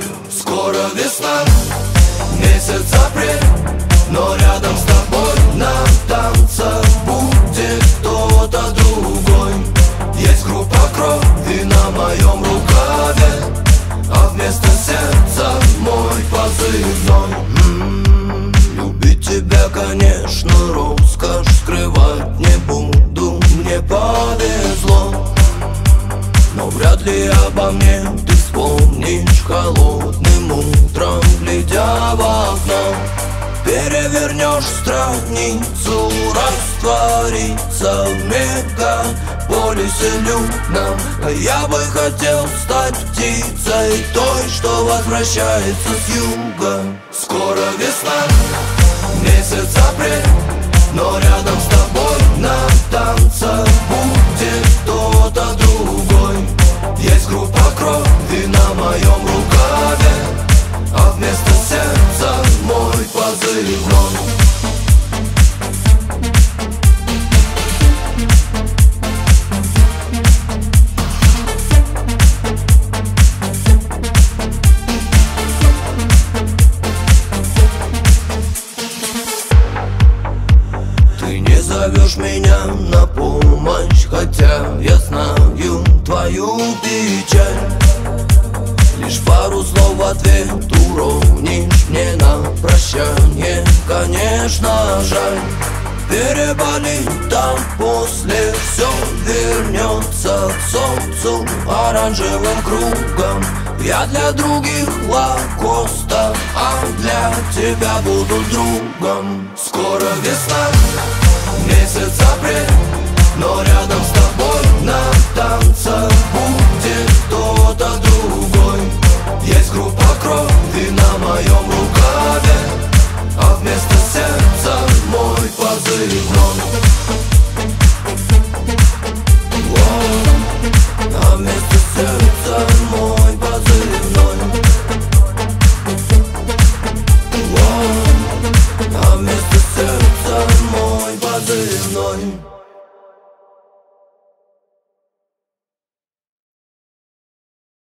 Скоро весна, месяц апрель, но рядом с тобой на танцах будет кто-то другой. Есть группа крови на моем рукаве, а вместо сердца мой позывной. Любить тебя, конечно, роскошь, скрывать не буду, мне повезло. Но вряд ли обо мне ты вспомнишь холодным утром, глядя в окно. Перевернешь страницу, раствориться в мегаполисе людном. А я бы хотел стать птицей той, что возвращается с юга. Скоро весна, месяц апрель, но рядом с тобой на танцах будет кто-то другой. Есть группа крови на моем рукаве, а вместо сердца мой позывной. Ты не зовешь меня на помощь, хотя я знаю твою печаль. Лишь пару слов в ответ уронишь мне на прощание. Конечно, жаль, переболит, там после все вернется к солнцу оранжевым кругом. Я для других лакоста, а для тебя буду другом. Скоро весна, месяц апрель, но рядом с тобой на танцах будет кто-то другой. Есть группа крови на моем рукаве, а вместо сердца мой позывной.